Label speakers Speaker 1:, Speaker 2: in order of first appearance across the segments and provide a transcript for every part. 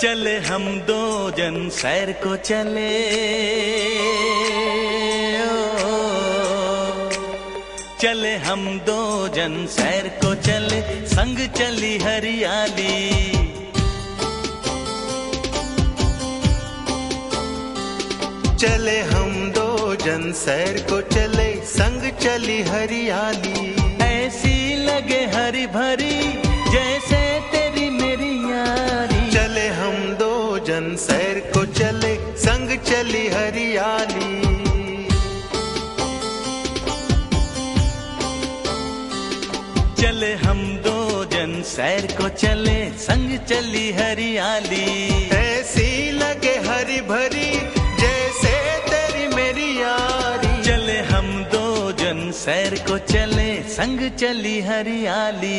Speaker 1: चले हम दो जन सैर को चले, चले हम दो जन सैर को चले, संग चली हरियाली।
Speaker 2: चले हम दो जन सैर को चले, संग चली हरियाली।
Speaker 1: ऐसी लगे हरी भरी जैसे तेरी मेरी यारी।
Speaker 2: चले हम दो जन सैर को चले, संग चली हरियाली।
Speaker 1: चले हम दो जन सैर को चले, संग चली हरियाली।
Speaker 2: ऐसी लगे हरी भरी जैसे तेरी मेरी यारी।
Speaker 1: चले हम दो जन सैर को चले, संग चली हरियाली।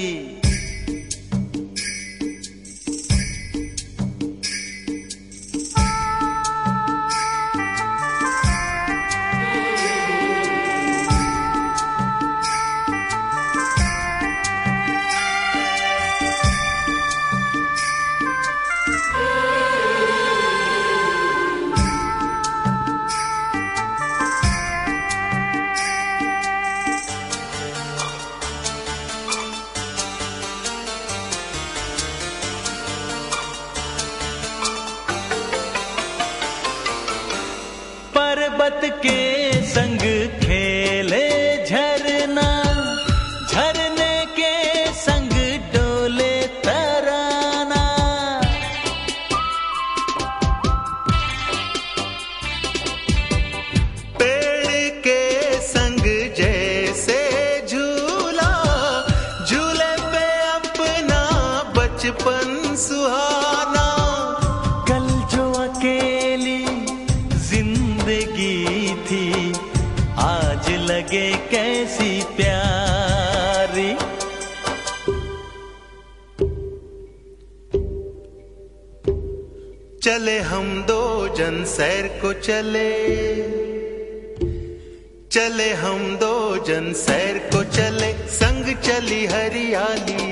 Speaker 1: पर्वत के संग खेले झरना, झरने के संग डोले तराना।
Speaker 2: पेड़ के संग जैसे झूला, झूले पे अपना बचपन सुहाना।
Speaker 1: कल जो अकेली जिंदगी थी, आज लगे कैसी प्यारी।
Speaker 2: चले हम दो जन सैर को चले, चले हम दो जन सैर को चले, संग चली हरियाली।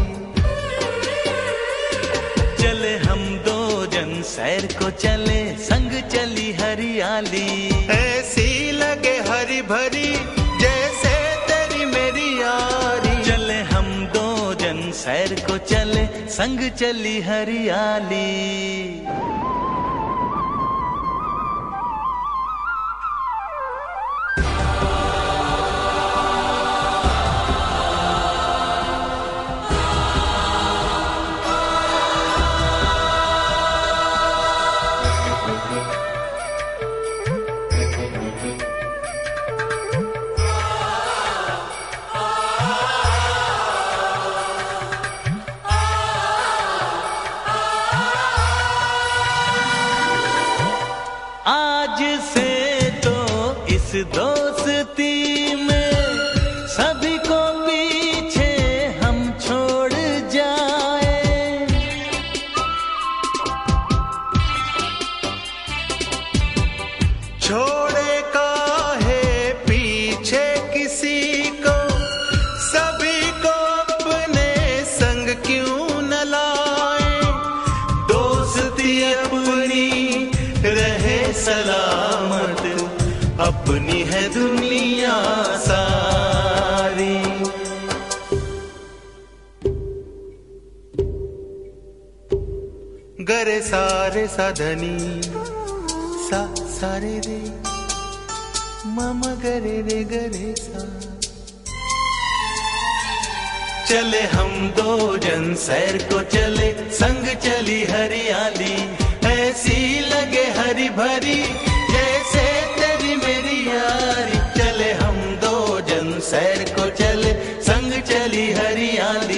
Speaker 1: चले हम दो जन सैर को चले, संग चली हरियाली।
Speaker 2: ऐसी लगे हरी भरी जैसे तेरी मेरी यारी।
Speaker 1: चले हम दो जन सैर को चले, संग चली हरियाली। आज से तो इस दोस्ती में सभी को पीछे हम छोड़ जाए।
Speaker 2: छोड़े काहे पीछे किसी को, सभी को अपने संग क्यों न लाए। दोस्ती अपनी रहे सलामत, अपनी है दुनिया सारी। गरे सारे साधनी सा सारे रे, मामा गरे रे गरे सा। चले हम दो जन सैर को चले, संग चली हरियाली। ऐसी लगे हरी भरी जैसे तेरी मेरी यारी। चले हम दो जन सैर को चले, संग चली हरियाली।